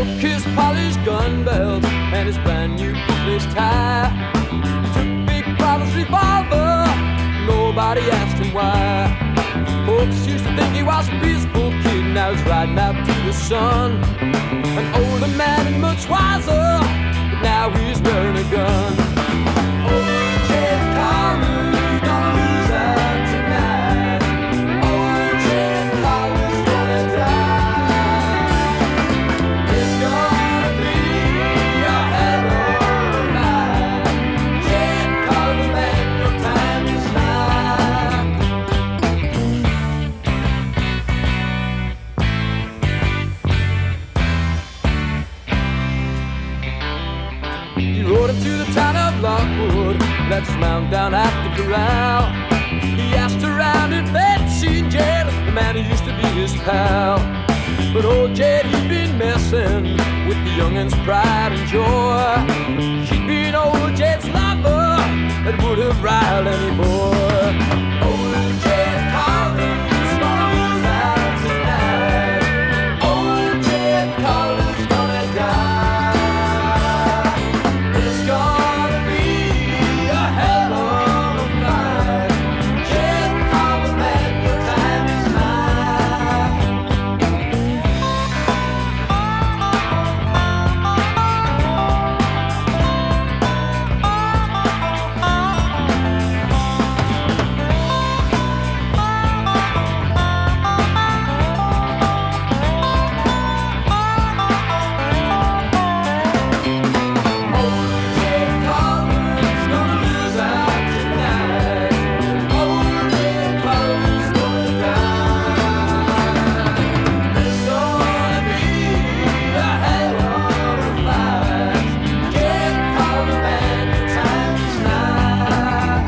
took his polished gun belt and his brand new bootless tie. He took Big Brother's revolver, nobody asked him why. Folks used to think he was a peaceful kid, now he's riding out to the sun. An older man and much wiser, but now he's wearing a gun. Old Jed Collar's gonna lose out tonight. Old Jed Collar's gonna die. It's gonna be a hell of a night. Jed Collar, man, your time is nigh. He rode into the town of Lockwood, let his mount down at the corral. He asked around if they'd seen Jed, the man who used to be his pal. But old Jed, he'd been messing with the youngin's pride and joy. She'd been old Jed's lover that would have riled any boy. Old Jed Collar's gonna lose out tonight. Old Jed Collar's gonna die. It's gonna be a hell of a night. Jed Collar, man, your time is nigh. Old Jed Collar's gonna lose out tonight. Old Jed Collar's gonna die. It's gonna be a hell of a fight. Jed Collar, man, your time is nigh.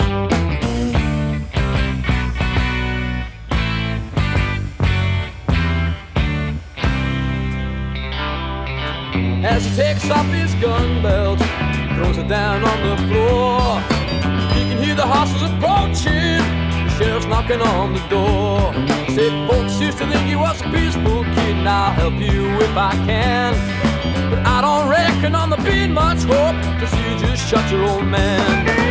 As he takes off his gun belt, throws it down on the floor. He can hear the horses approaching, the sheriff's knocking on the door. Said folks used to think he was a peaceful kid, and I'll help you if I can. But I don't reckon on there being much hope, 'cause you just shot your old man.